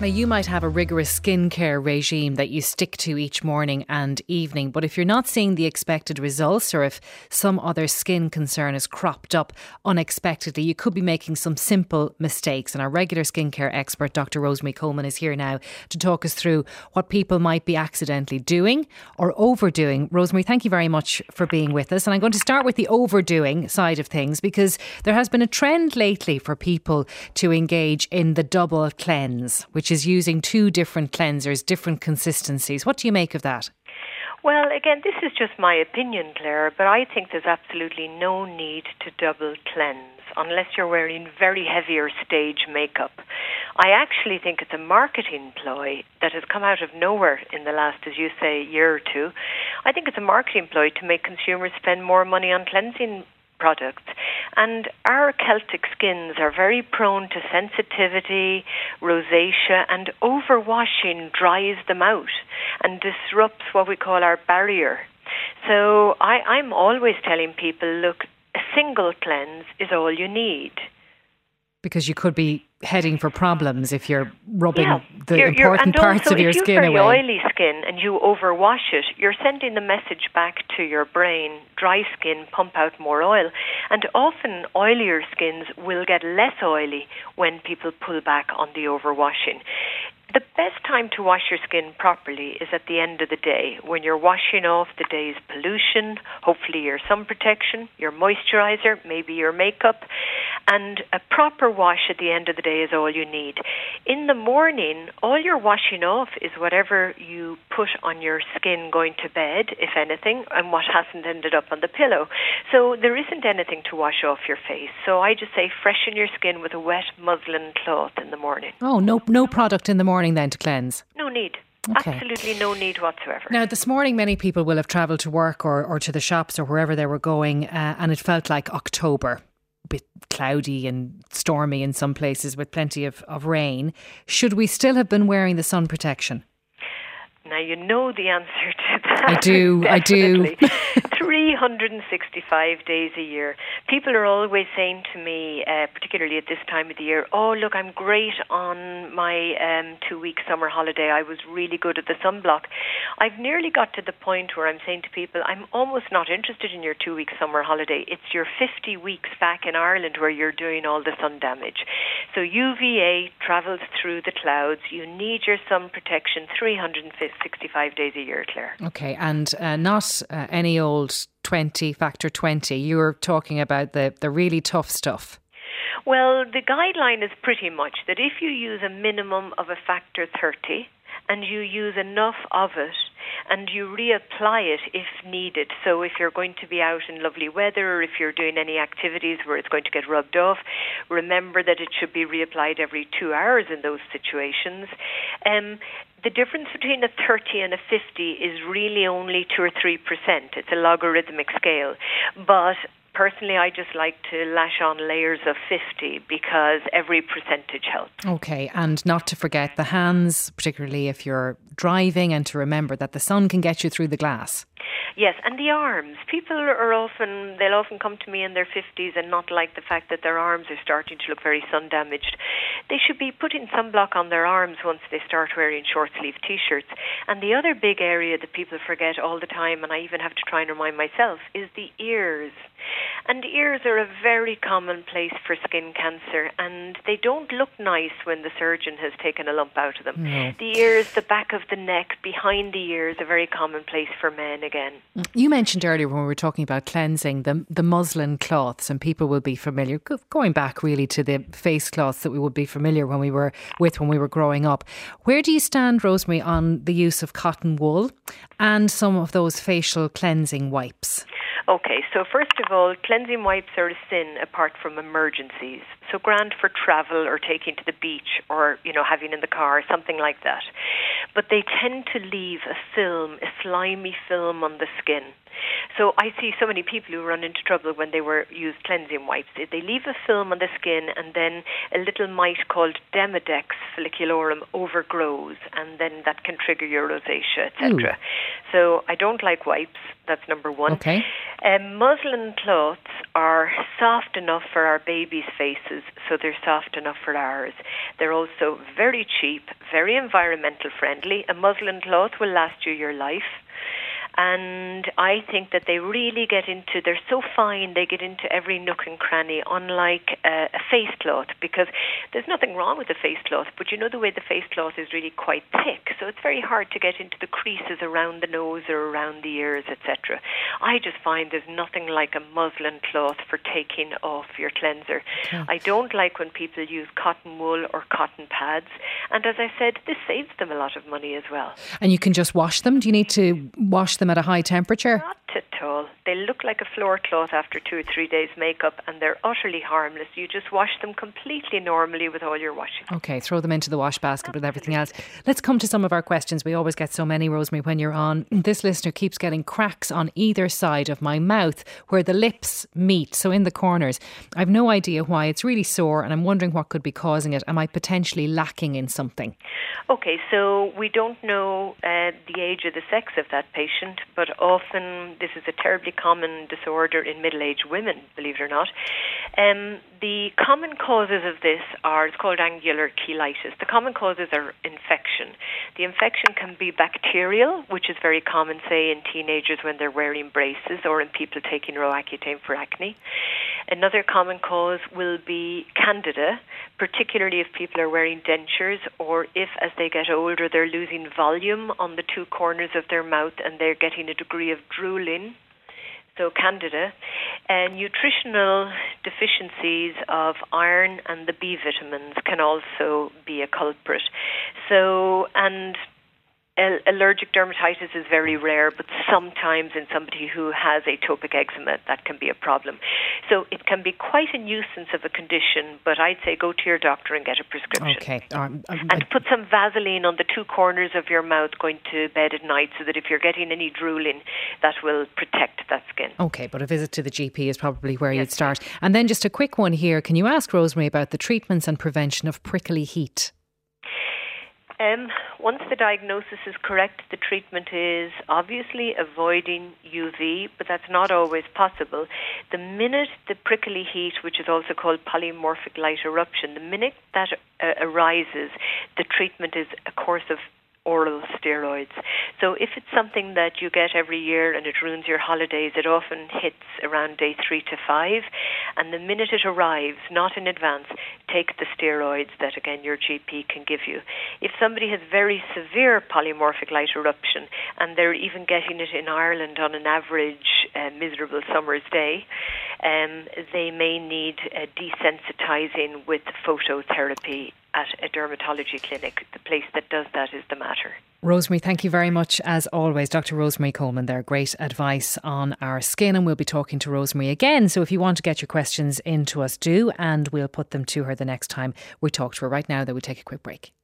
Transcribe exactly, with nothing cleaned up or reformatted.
Now, you might have a rigorous skincare regime that you stick to each morning and evening, but if you're not seeing the expected results, or if some other skin concern has cropped up unexpectedly, you could be making some simple mistakes. And our regular skincare expert, Doctor Rosemary Coleman, is here now to talk us through what people might be accidentally doing or overdoing. Rosemary, thank you very much for being with us. And I'm going to start with the overdoing side of things, because there has been a trend lately for people to engage in the double cleanse, which is using two different cleansers, different consistencies. What do you make of that? Well, again, this is just my opinion, Claire, but I think there's absolutely no need to double cleanse unless you're wearing very heavy or stage makeup. I actually think it's a marketing ploy that has come out of nowhere in the last, as you say, year or two. I think it's a marketing ploy to make consumers spend more money on cleansing products. And our Celtic skins are very prone to sensitivity, rosacea, and overwashing dries them out and disrupts what we call our barrier. So I, I'm always telling people, look, a single cleanse is all you need. Because you could be heading for problems if you're rubbing yeah, the you're, you're, important parts of your skin away. And also, if you have very oily skin and you overwash it, you're sending the message back to your brain, dry skin, pump out more oil. And often oilier skins will get less oily when people pull back on the overwashing. The best time to wash your skin properly is at the end of the day, when you're washing off the day's pollution, hopefully your sun protection, your moisturizer, maybe your makeup, and a proper wash at the end of the day is all you need. In the morning, all you're washing off is whatever you put on your skin going to bed, if anything, and what hasn't ended up on the pillow. So there isn't anything to wash off your face. So I just say freshen your skin with a wet muslin cloth in the morning. Oh, no, no product in the morning then to cleanse? No need. Okay. Absolutely no need whatsoever. Now, this morning, many people will have travelled to work or, or to the shops or wherever they were going, uh, and it felt like October. A bit cloudy and stormy in some places with plenty of, of rain. Should we still have been wearing the sun protection? Now, you know the answer to that. I do, I do. three hundred sixty-five days a year. People are always saying to me, uh, particularly at this time of the year, oh, look, I'm great on my um, two-week summer holiday. I was really good at the sunblock. I've nearly got to the point where I'm saying to people, I'm almost not interested in your two-week summer holiday. It's your fifty weeks back in Ireland where you're doing all the sun damage. So U V A travels through the clouds. You need your sun protection three hundred sixty-five days a year, Claire. Okay, and uh, not uh, any old twenty, factor twenty. You were talking about the, the really tough stuff. Well, the guideline is pretty much that if you use a minimum of a factor thirty and you use enough of it and you reapply it if needed, so if you're going to be out in lovely weather or if you're doing any activities where it's going to get rubbed off, remember that it should be reapplied every two hours in those situations. Um, The difference between a thirty and a fifty is really only two or three percent. It's a logarithmic scale. But personally, I just like to lash on layers of fifty because every percentage helps. Okay, and not to forget the hands, particularly if you're driving, and to remember that the sun can get you through the glass. Yes, and the arms. People are often, they'll often come to me in their fifties and not like the fact that their arms are starting to look very sun damaged. They should be putting sunblock on their arms once they start wearing short sleeve t-shirts. And the other big area that people forget all the time, and I even have to try and remind myself, is the ears. And ears are a very common place for skin cancer, and they don't look nice when the surgeon has taken a lump out of them. No. The ears, the back of the neck, behind the ears, a very common place for men again. You mentioned earlier when we were talking about cleansing the, the muslin cloths, and people will be familiar, going back really to the face cloths that we would be familiar when we were with when we were growing up. Where do you stand, Rosemary, on the use of cotton wool and some of those facial cleansing wipes? Okay, so first of all, cleansing wipes are a sin apart from emergencies. So grand for travel or taking to the beach or, you know, having in the car, something like that. But they tend to leave a film, a slimy film on the skin. So I see so many people who run into trouble when they were use cleansing wipes. They leave a film on the skin, and then a little mite called Demodex folliculorum overgrows, and then that can trigger your rosacea, et cetera. So I don't like wipes. That's number one. Okay. Um, muslin cloths are soft enough for our babies' faces, so they're soft enough for ours. They're also very cheap, very environmental friendly. A muslin cloth will last you your life. And I think that they really get into, they're so fine, they get into every nook and cranny, unlike uh, a face cloth, because there's nothing wrong with a face cloth, but you know the way the face cloth is really quite thick, so it's very hard to get into the creases around the nose or around the ears, et cetera. I just find there's nothing like a muslin cloth for taking off your cleanser. Okay. I don't like when people use cotton wool or cotton pads, and as I said, this saves them a lot of money as well. And you can just wash them? Do you need to wash them at a high temperature? Not at all. They look like a floor cloth after two or three days makeup, and they're utterly harmless. You just wash them completely normally with all your washing. Okay, throw them into the wash basket with everything else. Let's come to some of our questions. We always get so many, Rosemary, when you're on. This listener keeps getting cracks on either side of my mouth where the lips meet, so in the corners. I've no idea why. It's really sore, and I'm wondering what could be causing it. Am I potentially lacking in something? Okay, so we don't know uh, the age or the sex of that patient, but often this is a terribly common disorder in middle-aged women, believe it or not. Um, the common causes of this are, it's called angular cheilitis. The common causes are infection. The infection can be bacterial, which is very common, say, in teenagers when they're wearing braces or in people taking Roaccutane for acne. Another common cause will be candida, particularly if people are wearing dentures or if, as they get older, they're losing volume on the two corners of their mouth and they're getting a degree of drooling. So candida. And nutritional deficiencies of iron and the B vitamins can also be a culprit. So, and allergic dermatitis is very rare, but sometimes in somebody who has atopic eczema, that can be a problem. So it can be quite a nuisance of a condition, but I'd say go to your doctor and get a prescription. Okay. Um, um, and put some Vaseline on the two corners of your mouth going to bed at night so that if you're getting any drooling, that will protect that skin. Okay, but a visit to the G P is probably where yes, you'd start. And then just a quick one here. Can you ask Rosemary about the treatments and prevention of prickly heat? Um, once the diagnosis is correct, the treatment is obviously avoiding U V, but that's not always possible. The minute the prickly heat, which is also called polymorphic light eruption, the minute that uh, arises, the treatment is a course of oral steroids. So if it's something that you get every year and it ruins your holidays, it often hits around day three to five. And the minute it arrives, not in advance, take the steroids that, again, your G P can give you. If somebody has very severe polymorphic light eruption and they're even getting it in Ireland on an average uh, miserable summer's day, um, they may need uh, desensitizing with phototherapy at a dermatology clinic. The place that does that is the Mater. Rosemary, thank you very much as always. Doctor Rosemary Coleman there. Great advice on our skin, and we'll be talking to Rosemary again. So if you want to get your questions in to us, do, and we'll put them to her the next time we talk to her. Right now, though, we take a quick break.